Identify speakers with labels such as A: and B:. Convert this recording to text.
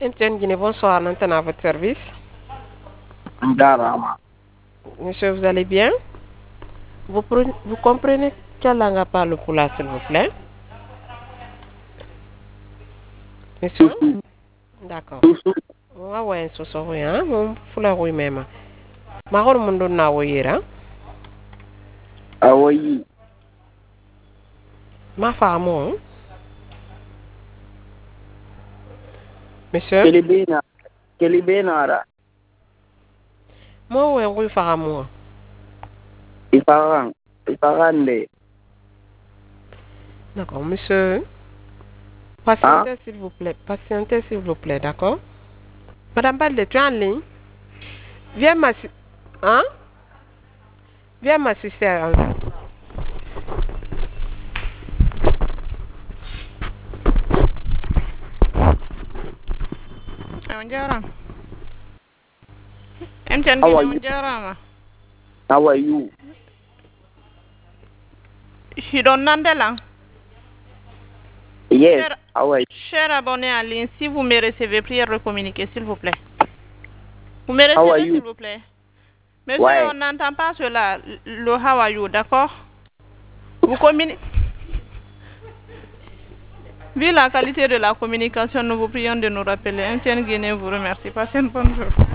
A: MTN Guinée, bonsoir, Nantana à votre service.
B: Ndarama.
A: Monsieur, vous allez bien? Vous comprenez quelle langue parle pour là, s'il vous plaît? Monsieur?
B: Susu.
A: D'accord.
B: Susu.
A: Wa wa so so ho ya, mo fula ho mema. Ma hol mun don na wo yira.
B: Awoyi.
A: Ma fa mo. Monsieur?
B: Kelibena. Kelibenara.
A: Mo we ngui fa mo.
B: Iparang. Iparande.
A: D'accord, monsieur. Patientez s'il vous plaît. Patientez s'il vous plaît, d'accord? Madame Balde, tu es en ligne? Viens m'assister. Hein? Viens m'assister à ça.
C: Jarama. MTN
B: How are
C: Guinea
B: you?
C: jarama.
B: How are you?
C: Je donne Nandela.
B: Yes. How are you?
C: Cher abonné en ligne, si vous me recevez, priez de communiquer, s'il vous plaît. Vous me
B: How are
C: recevez,
B: you?
C: s'il vous plaît. Monsieur,
B: Ouais.
C: on n'entend pas cela. Le how are you, d'accord? Vous communiquez. Vu la qualité de la communication, nous vous prions de nous rappeler. MTN Guinée vous remercie. Passez une bonne journée.